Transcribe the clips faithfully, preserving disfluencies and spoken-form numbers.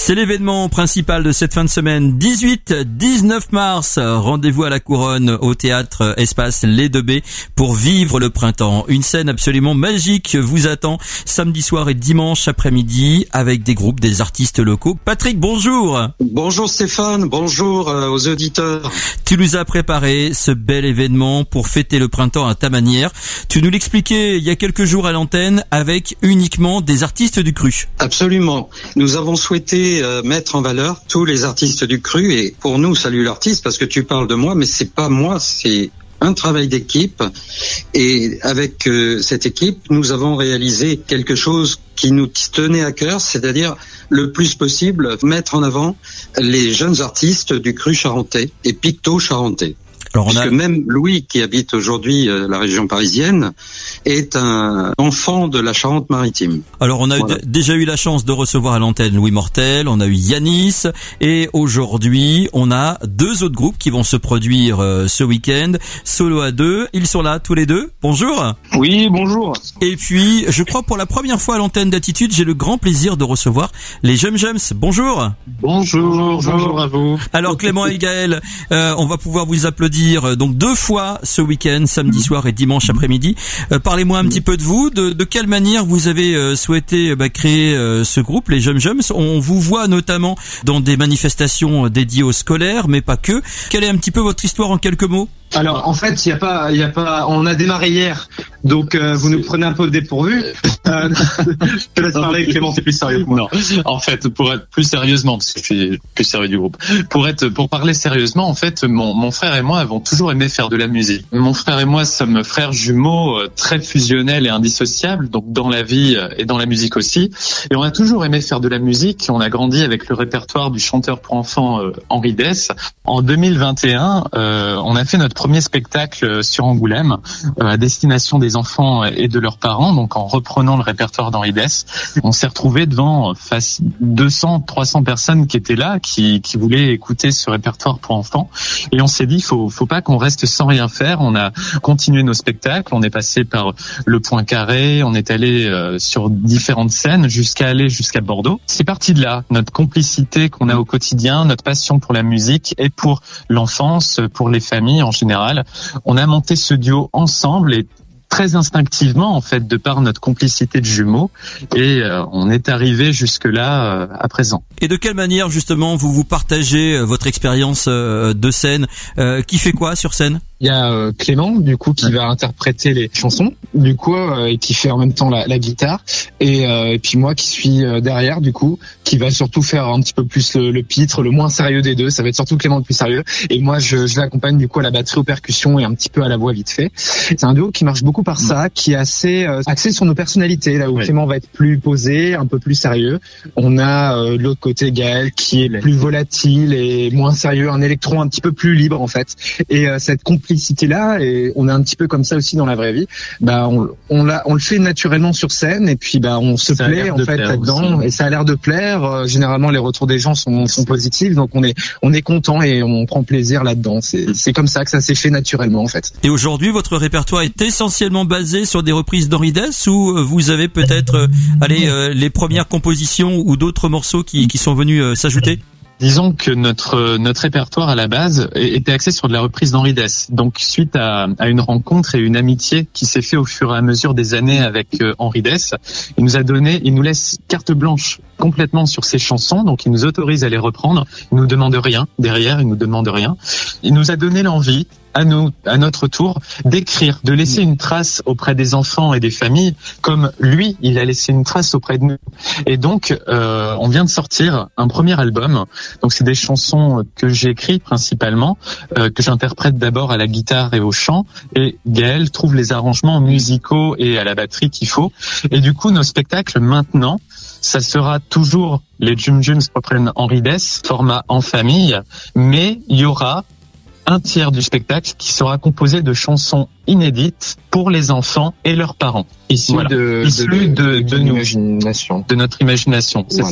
C'est l'événement principal de cette fin de semaine, dix-huit dix-neuf mars. Rendez-vous à la Couronne au théâtre Espace Les deux B pour vivre le printemps. Une scène absolument magique vous attend samedi soir et dimanche après-midi avec des groupes, des artistes locaux. Patrick, bonjour. Bonjour Stéphane, bonjour aux auditeurs. Tu nous as préparé ce bel événement pour fêter le printemps à ta manière. Tu nous l'expliquais il y a quelques jours à l'antenne avec uniquement des artistes du cru. Absolument. Nous avons souhaité euh, mettre en valeur tous les artistes du cru et pour nous, salut l'artiste, parce que tu parles de moi, mais c'est pas moi, c'est un travail d'équipe. Et avec euh, cette équipe, nous avons réalisé quelque chose qui nous tenait à cœur, c'est-à-dire le plus possible mettre en avant les jeunes artistes du cru charentais et picto-charentais. Alors on a... Puisque même Louis, qui habite aujourd'hui euh, la région parisienne, est un enfant de la Charente-Maritime. Alors on a voilà. eu, déjà eu la chance de recevoir à l'antenne Louis Mortel, on a eu Yanis, et aujourd'hui on a deux autres groupes qui vont se produire euh, ce week-end, Solo à deux. Ils sont là tous les deux. Bonjour. Oui, bonjour. Et puis je crois pour la première fois à l'antenne d'Attitude, j'ai le grand plaisir de recevoir les Jum Jums. Bonjour. Bonjour, bonjour à vous. Alors Clément et Gaël, euh, on va pouvoir vous applaudir donc deux fois ce week-end, samedi soir et dimanche après-midi. Euh, parlez-moi un petit peu de vous, de, de quelle manière vous avez euh, souhaité bah, créer euh, ce groupe, les Jum Jums. On vous voit notamment dans des manifestations dédiées aux scolaires, mais pas que. Quelle est un petit peu votre histoire en quelques mots ? Alors en fait, il y a pas, il y a pas. On a démarré hier, donc euh, vous nous prenez un peu au dépourvu. Euh, je te laisse parler, Clément, c'est plus sérieux que moi. Non, en fait, pour être plus sérieusement, parce que je suis plus sérieux du groupe. Pour être, pour parler sérieusement, en fait, mon mon frère et moi avons toujours aimé faire de la musique. Mon frère et moi sommes frères jumeaux très fusionnels et indissociables, donc dans la vie et dans la musique aussi. Et on a toujours aimé faire de la musique. On a grandi avec le répertoire du chanteur pour enfants euh, Henri Dess. En deux mille vingt et un, euh, on a fait notre premier spectacle sur Angoulême euh, à destination des enfants et de leurs parents, donc en reprenant le répertoire d'Henri Dess. On s'est retrouvé devant face deux cents, trois cents personnes qui étaient là, qui, qui voulaient écouter ce répertoire pour enfants. Et on s'est dit, faut, faut pas qu'on reste sans rien faire. On a continué nos spectacles, on est passé par le Point Carré, on est allé euh, sur différentes scènes jusqu'à aller jusqu'à Bordeaux. C'est parti de là, notre complicité qu'on a au quotidien, notre passion pour la musique et pour l'enfance, pour les familles en général. On a monté ce duo ensemble et très instinctivement, en fait, de par notre complicité de jumeaux, et euh, on est arrivé jusque-là euh, à présent. Et de quelle manière, justement, vous vous partagez votre expérience euh, de scène euh, Qui fait quoi sur scène ? Il y a euh, Clément, du coup, qui va interpréter les chansons, du coup, euh, et qui fait en même temps la, la guitare, et, euh, et puis moi qui suis euh, derrière, du coup, qui va surtout faire un petit peu plus le, le pitre, le moins sérieux des deux. Ça va être surtout Clément le plus sérieux, et moi je, je l'accompagne du coup à la batterie, aux percussions et un petit peu à la voix vite fait. C'est un duo qui marche beaucoup par ça, qui est assez euh, axé sur nos personnalités, là où oui. Clément va être plus posé, un peu plus sérieux. On a euh, de l'autre côté Gaël qui est plus volatile et moins sérieux, un électron un petit peu plus libre en fait. Et euh, cette complicité là, et on est un petit peu comme ça aussi dans la vraie vie. Bah on on, l'a, on le fait naturellement sur scène, et puis bah on se ça plaît en fait là-dedans, et ça a l'air de plaire. Euh, généralement les retours des gens sont, sont positifs, donc on est on est content et on prend plaisir là-dedans. C'est c'est comme ça que ça s'est fait naturellement en fait. Et aujourd'hui votre répertoire est essentiellement basé sur des reprises d'Henri Dess, ou vous avez peut-être euh, allez euh, les premières compositions ou d'autres morceaux qui qui sont venus euh, s'ajouter? Disons que notre notre répertoire à la base était axé sur de la reprise d'Henri Dess. Donc suite à, à une rencontre et une amitié qui s'est fait au fur et à mesure des années avec euh, Henri Dess, il nous a donné, il nous laisse carte blanche complètement sur ses chansons, donc il nous autorise à les reprendre. Il nous demande rien derrière, il nous demande rien. Il nous a donné l'envie à nous, à notre tour, d'écrire, de laisser une trace auprès des enfants et des familles, comme lui, il a laissé une trace auprès de nous. Et donc, euh, on vient de sortir un premier album. Donc, c'est des chansons que j'ai écrites principalement, euh, que j'interprète d'abord à la guitare et au chant, et Gaël trouve les arrangements musicaux et à la batterie qu'il faut. Et du coup, nos spectacles maintenant, ça sera toujours les Jum Jums reprennent Henri Dess, format en famille, mais il y aura un tiers du spectacle qui sera composé de chansons inédites pour les enfants et leurs parents, issues voilà. de, issues de, de, de, de, de, nous, imagination. de notre imagination, c'est voilà. ça.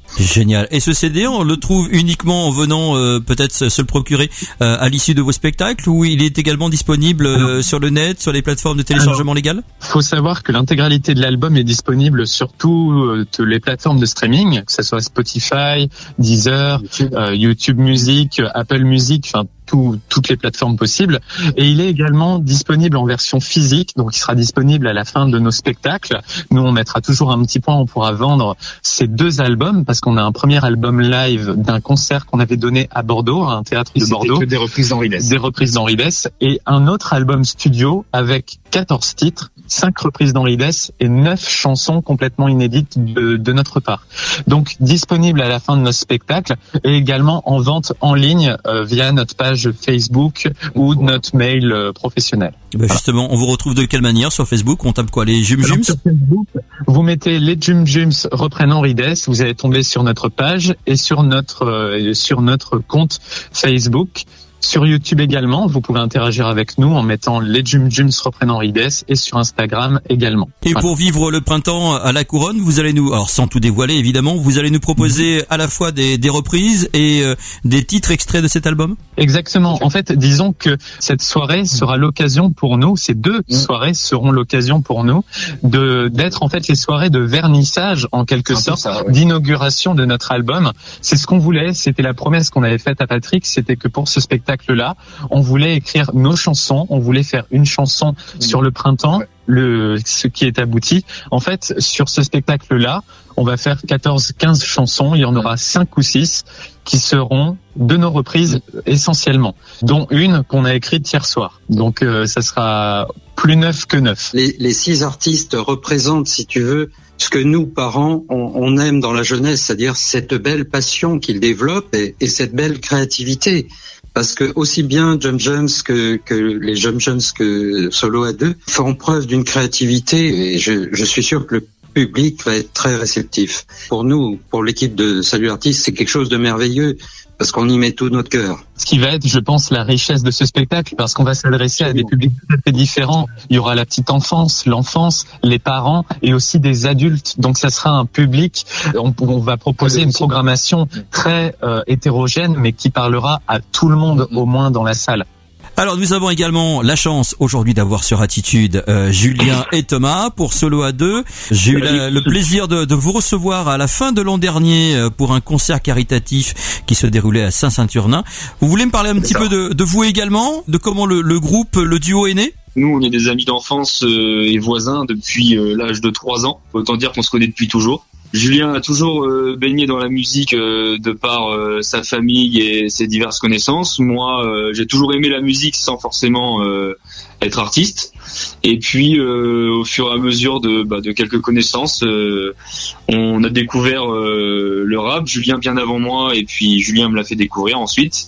Génial. Et ce C D, on le trouve uniquement en venant euh, peut-être se, se le procurer euh, à l'issue de vos spectacles, ou il est également disponible euh, sur le net, sur les plateformes de téléchargement légal? Faut savoir que l'intégralité de l'album est disponible sur toutes les plateformes de streaming, que ce soit Spotify, Deezer, YouTube, euh, YouTube Music, Apple Music, enfin tout, toutes les plateformes possibles. Et il est également disponible en version physique, donc il sera disponible à la fin de nos spectacles. Nous, on mettra toujours un petit point, on pourra vendre ces deux albums, parce qu'on a un premier album live d'un concert qu'on avait donné à Bordeaux, à un théâtre de Bordeaux. Que des reprises d'Henri Dess. Des reprises d'Henri Dess. Et un autre album studio avec quatorze titres, cinq reprises d'Henri Dess et neuf chansons complètement inédites de, de notre part. Donc, disponible à la fin de nos spectacles et également en vente en ligne euh, via notre page Facebook ou notre mail euh, professionnel. Bah justement, voilà. On vous retrouve de quelle manière sur Facebook? On tape quoi, les Jum Jums? Sur Facebook, vous mettez les Jum Jums reprennent Henri Dess, vous allez tomber sur notre page et sur notre euh, sur notre compte Facebook. Sur YouTube également, vous pouvez interagir avec nous en mettant les Jum Jums reprennent Henri Dess, et sur Instagram également. Et voilà. Pour vivre le printemps à la Couronne, vous allez nous, alors sans tout dévoiler évidemment, vous allez nous proposer mmh. à la fois des, des reprises et euh, des titres extraits de cet album? Exactement. En fait, disons que cette soirée sera l'occasion pour nous, ces deux mmh. soirées seront l'occasion pour nous de d'être en fait les soirées de vernissage en quelque sorte, ça, ouais. d'inauguration de notre album. C'est ce qu'on voulait, c'était la promesse qu'on avait faite à Patrick, c'était que pour ce spectacle là, on voulait écrire nos chansons, on voulait faire une chanson mmh. sur le printemps, ouais. le ce qui est abouti. En fait, sur ce spectacle-là, on va faire quatorze quinze chansons, il y en aura cinq ou six qui seront de nos reprises mmh. essentiellement, dont une qu'on a écrite hier soir. Donc euh, ça sera plus neuf que neuf. Les, les six artistes représentent, si tu veux, ce que nous, parents, on, on aime dans la jeunesse, c'est-à-dire cette belle passion qu'ils développent et, et cette belle créativité. Parce que aussi bien Jum Jums que, que les Jum Jums que Solo à deux font preuve d'une créativité, et je, je suis sûr que le public va être très réceptif. Pour nous, pour l'équipe de Salut Artiste, c'est quelque chose de merveilleux, parce qu'on y met tout notre cœur. Ce qui va être, je pense, la richesse de ce spectacle, parce qu'on va s'adresser à des publics tout à fait différents. Il y aura la petite enfance, l'enfance, les parents et aussi des adultes. Donc ça sera un public, on, on va proposer une programmation très euh, hétérogène, mais qui parlera à tout le monde, au moins dans la salle. Alors nous avons également la chance aujourd'hui d'avoir sur Attitude euh, Julien et Thomas pour Solo à deux. J'ai eu la, le plaisir de, de vous recevoir à la fin de l'an dernier euh, pour un concert caritatif qui se déroulait à Saint-Saturnin. Vous voulez me parler un petit peu de, de vous également, de comment le, le groupe, le duo est né? Nous, on est des amis d'enfance euh, et voisins depuis euh, l'âge de trois ans. Autant dire qu'on se connaît depuis toujours. Julien a toujours euh, baigné dans la musique euh, de par euh, sa famille et ses diverses connaissances. Moi, euh, j'ai toujours aimé la musique sans forcément euh, être artiste. Et puis, euh, au fur et à mesure de, bah, de quelques connaissances, euh, on a découvert euh, le rap. Julien bien avant moi, et puis Julien me l'a fait découvrir ensuite.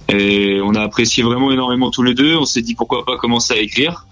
Et on a apprécié vraiment énormément tous les deux. On s'est dit pourquoi pas commencer à écrire.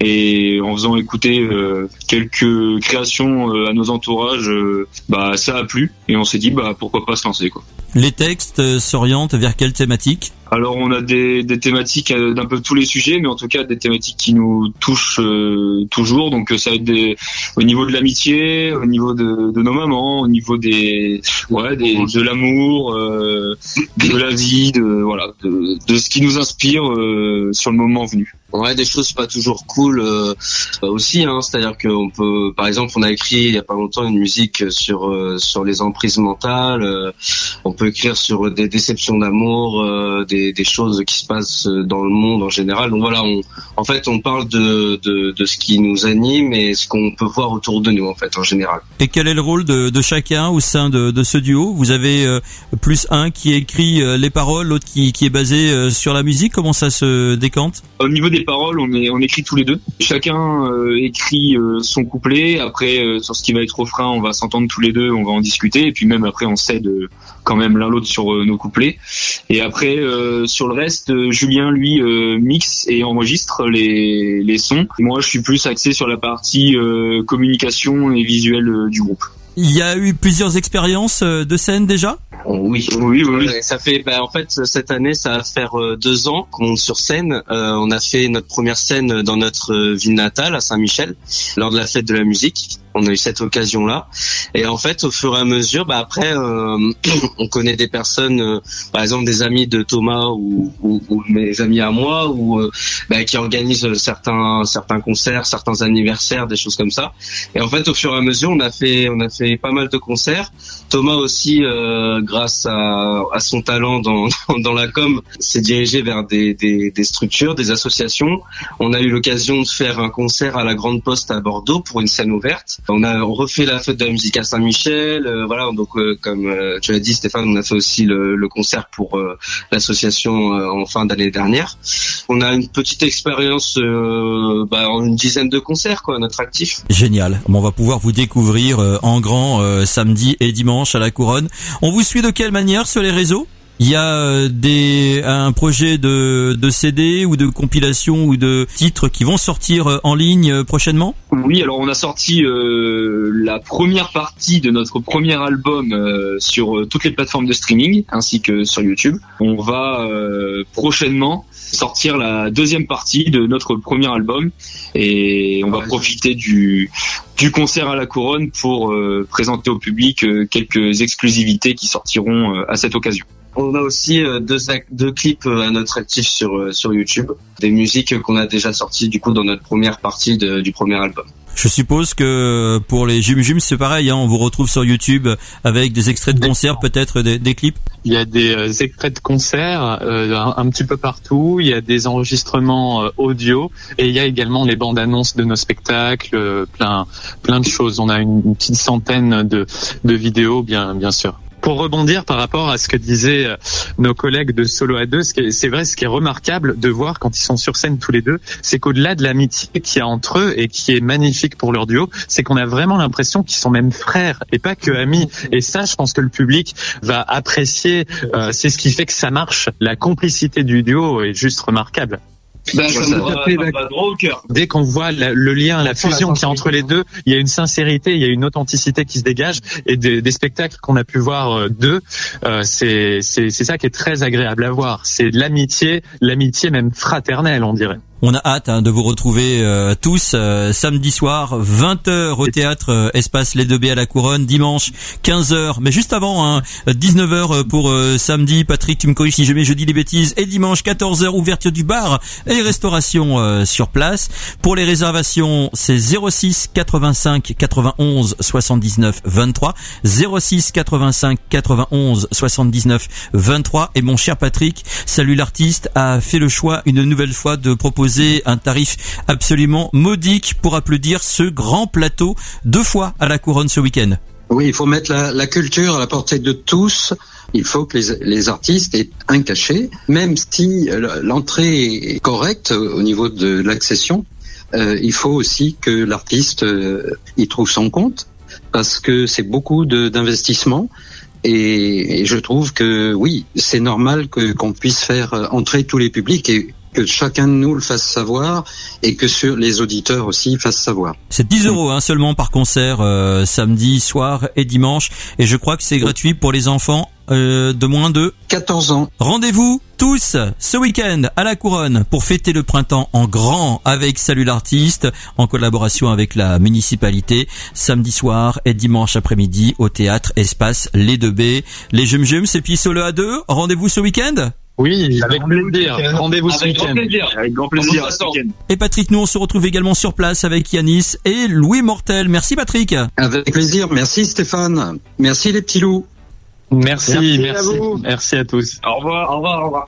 Et en faisant écouter euh, quelques créations euh, à nos entourages, euh, bah ça a plu et on s'est dit bah pourquoi pas se lancer quoi. Les textes euh, s'orientent vers quelle thématique? Alors on a des, des thématiques euh, d'un peu tous les sujets, mais en tout cas des thématiques qui nous touchent euh, toujours. Donc ça va être des, au niveau de l'amitié, au niveau de, de nos mamans, au niveau des, ouais, des, de l'amour, euh, de la vie, de voilà, de, de ce qui nous inspire euh, sur le moment venu. Ouais, des choses pas toujours cool euh, aussi, hein. C'est-à-dire qu'on peut, par exemple, on a écrit il y a pas longtemps une musique sur euh, sur les emprises mentales. Euh, on peut écrire sur des déceptions d'amour, euh, des des choses qui se passent dans le monde en général. Donc voilà, on, en fait, on parle de de de ce qui nous anime et ce qu'on peut voir autour de nous en fait en général. Et quel est le rôle de de chacun au sein de de ce duo? Vous avez euh, plus un qui écrit euh, les paroles, l'autre qui qui est basé euh, sur la musique. Comment ça se décante? Au niveau des paroles, on, est, on écrit tous les deux. Chacun euh, écrit euh, son couplet. Après, euh, sur ce qui va être refrain, on va s'entendre tous les deux, on va en discuter. Et puis même après, on s'aide euh, quand même l'un l'autre sur euh, nos couplets. Et après, euh, sur le reste, euh, Julien, lui, euh, mixe et enregistre les, les sons. Et moi, je suis plus axé sur la partie euh, communication et visuelle euh, du groupe. Il y a eu plusieurs expériences de scène déjà? Oui, oui, oui. Ça fait, bah, en fait, cette année, ça va faire euh, deux ans qu'on monte sur scène. Euh, on a fait notre première scène dans notre ville natale, à Saint-Michel, lors de la fête de la musique. on a eu cette occasion-là. Et en fait, au fur et à mesure, bah après, euh, on connaît des personnes, euh, par exemple des amis de Thomas ou, ou, ou mes amis à moi, ou euh, bah, qui organisent certains certains concerts, certains anniversaires, des choses comme ça. Et en fait, au fur et à mesure, on a fait on a fait pas mal de concerts. Thomas aussi, euh, grâce à, à son talent dans, dans dans la com, s'est dirigé vers des, des des structures, des associations. On a eu l'occasion de faire un concert à la Grande Poste à Bordeaux pour une scène ouverte. On a refait la fête de la musique à Saint-Michel. Euh, voilà, donc euh, comme euh, tu l'as dit, Stéphane, on a fait aussi le, le concert pour euh, l'association euh, en fin d'année dernière. On a une petite expérience, euh, bah, en une dizaine de concerts, quoi, à notre actif. Génial. Bon, on va pouvoir vous découvrir euh, en grand euh, samedi et dimanche à la Couronne. On vous suit de quelle manière sur les réseaux ? Il y a des un projet de de C D ou de compilation ou de titres qui vont sortir en ligne prochainement ? Oui, alors on a sorti euh, la première partie de notre premier album euh, sur toutes les plateformes de streaming ainsi que sur YouTube. On va euh, prochainement sortir la deuxième partie de notre premier album et on va profiter du du concert à la Couronne pour euh, présenter au public euh, quelques exclusivités qui sortiront euh, à cette occasion. On a aussi euh, deux, deux clips à notre actif sur euh, sur YouTube, des musiques qu'on a déjà sorties du coup dans notre première partie de, du premier album. Je suppose que pour les Jum Jum c'est pareil, hein, on vous retrouve sur YouTube avec des extraits de concerts, peut-être des, des clips. Il y a des euh, extraits de concerts euh, un, un petit peu partout, il y a des enregistrements euh, audio et il y a également les bandes annonces de nos spectacles, euh, plein plein de choses. On a une, une petite centaine de de vidéos, bien bien sûr. Pour rebondir par rapport à ce que disaient nos collègues de Solo à deux, ce qui est, c'est vrai, ce qui est remarquable de voir quand ils sont sur scène tous les deux, c'est qu'au-delà de l'amitié qu'il y a entre eux et qui est magnifique pour leur duo, c'est qu'on a vraiment l'impression qu'ils sont même frères et pas que amis. Et ça, je pense que le public va apprécier. Euh, c'est ce qui fait que ça marche. La complicité du duo est juste remarquable. Ben, ça me va, ça me va droit au cœur. Dès qu'on voit la, le lien, la fusion qu'il y a entre les deux, il y a une sincérité, il y a une authenticité qui se dégage et des, des spectacles qu'on a pu voir d'eux, euh, c'est, c'est, c'est ça qui est très agréable à voir. C'est l'amitié, l'amitié même fraternelle, on dirait. On a hâte hein, de vous retrouver euh, tous euh, samedi soir vingt heures au théâtre euh, Espace Les deux B à la Couronne, dimanche quinze heures, mais juste avant hein, dix-neuf heures pour euh, samedi. Patrick, tu me corriges si jamais je dis des bêtises, et dimanche quatorze heures ouverture du bar et restauration euh, sur place. Pour les réservations, c'est zéro six quatre-vingt-cinq quatre-vingt-onze soixante-dix-neuf vingt-trois, zéro six quatre-vingt-cinq quatre-vingt-onze soixante-dix-neuf vingt-trois. Et mon cher Patrick, Salut l'artiste a fait le choix une nouvelle fois de proposer un tarif absolument modique pour applaudir ce grand plateau deux fois à la Couronne ce week-end. Oui, il faut mettre la, la culture à la portée de tous. Il faut que les, les artistes aient un cachet, même si l'entrée est correcte au niveau de l'accession. Euh, il faut aussi que l'artiste euh, y trouve son compte, parce que c'est beaucoup de, d'investissement. Et, et je trouve que oui, c'est normal que qu'on puisse faire entrer tous les publics et que chacun de nous le fasse savoir et que sur les auditeurs aussi fassent savoir. C'est dix euros hein, seulement par concert euh, samedi soir et dimanche, et je crois que c'est gratuit pour les enfants euh, de moins de quatorze ans. Rendez-vous tous ce week-end à la Couronne pour fêter le printemps en grand avec Salut l'artiste en collaboration avec la municipalité, samedi soir et dimanche après-midi au théâtre Espace Les deux B. Les Jum Jum, c'est puis Solo à deux. Rendez-vous ce week-end. Oui, avec plaisir. Rendez-vous ce week-end. Avec grand plaisir. Et Patrick, nous on se retrouve également sur place avec Yanis et Louis Mortel. Merci Patrick. Avec plaisir. Merci Stéphane. Merci les petits loups. Merci, merci. Merci à vous. Merci à tous. Au revoir, au revoir, au revoir.